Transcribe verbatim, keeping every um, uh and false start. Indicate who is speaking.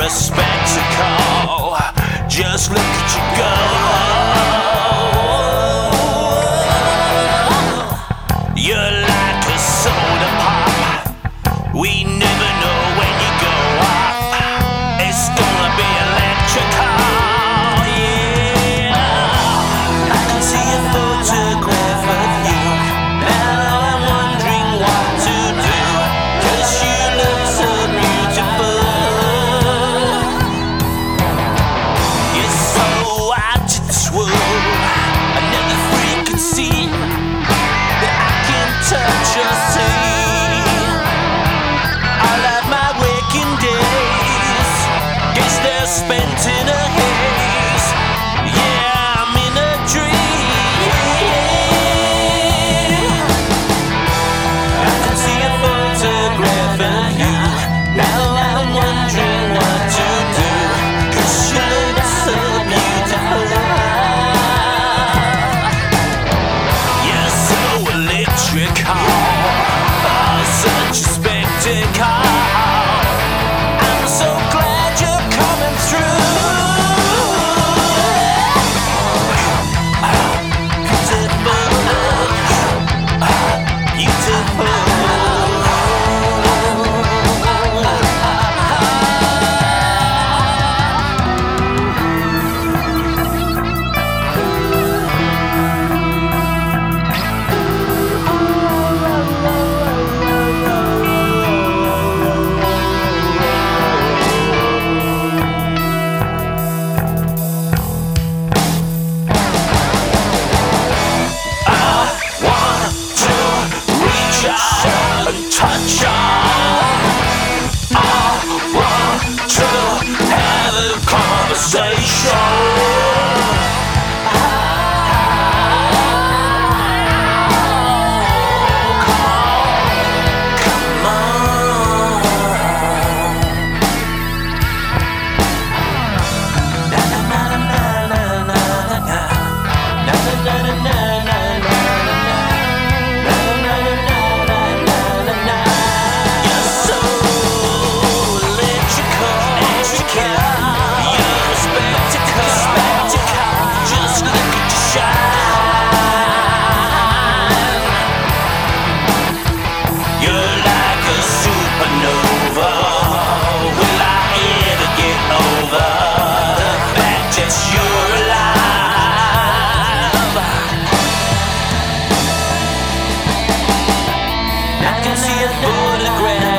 Speaker 1: a spectacle. Just look at you go. You're like a soda pop. We never know when you go off. It's gonna be electrical. Yeah, I can see a photograph of you. Now I'm wondering what to do, 'cause you look so beautiful. You're so out to swirl. Another freak can see that I can touch or see. All of my waking days, guess they're spent in a haze. Yeah, I'm in a dream. I can see a photograph of you. Now I'm wondering what to do, 'cause you look so beautiful. You're so electrical. Oh, such a spectacle. I'm so glad you're coming through. Beautiful, beautiful. Touch on. I want to have a conversation. Come on. Na na na na na na na na na na na na. I can see a photograph